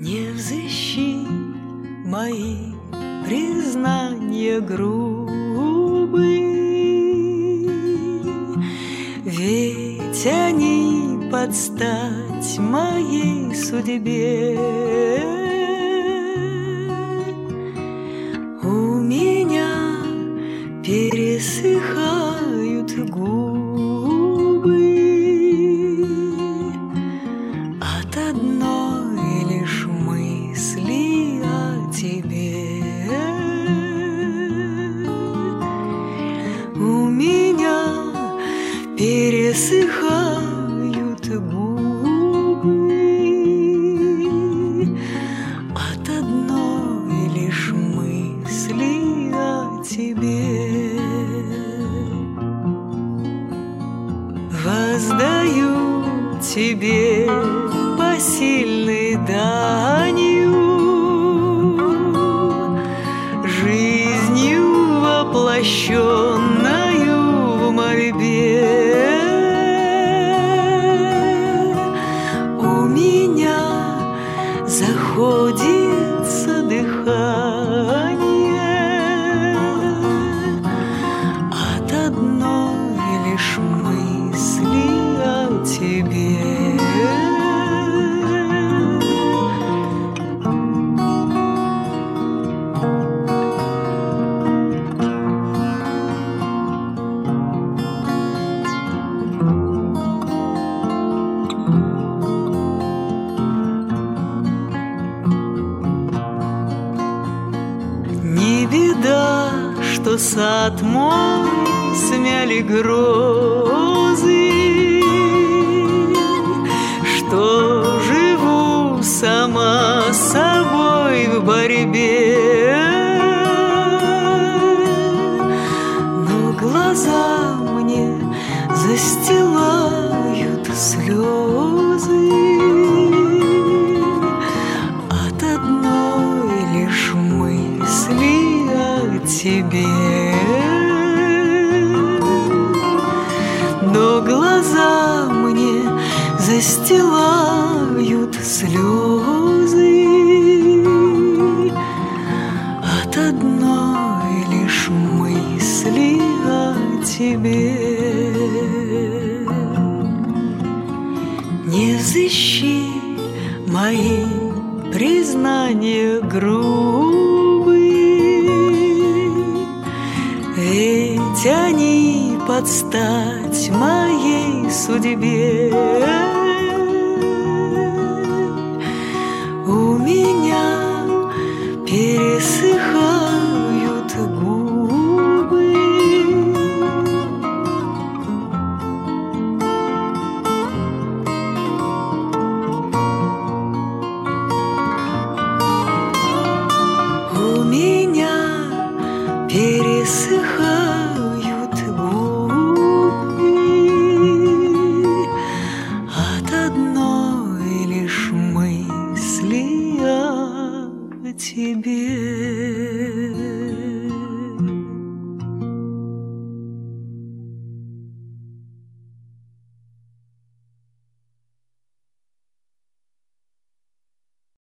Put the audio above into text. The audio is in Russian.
Не взыщи мои признания грубые, ведь они под стать моей судьбе. У меня пересыхают губы от одной лишь мысли о тебе. У меня пересыхают губы от одной лишь мысли о тебе. Воздаю тебе посильной данью, жизнью воплощенною в мольбе. У меня заходится дыхание от одной лишь мысли о тебе. Не беда, что сад мой смяли грозы, что живу сама с собой в борьбе. Но глаза мне застилают слезы от одной лишь мысли о тебе. Но глаза мне застилают слезы от одной лишь мысли о тебе. Не взыщи мои признания грубые, ведь они под стать моей судьбе. У меня пересыхают губы у меня пересыхают губы от одной лишь мысли о тебе.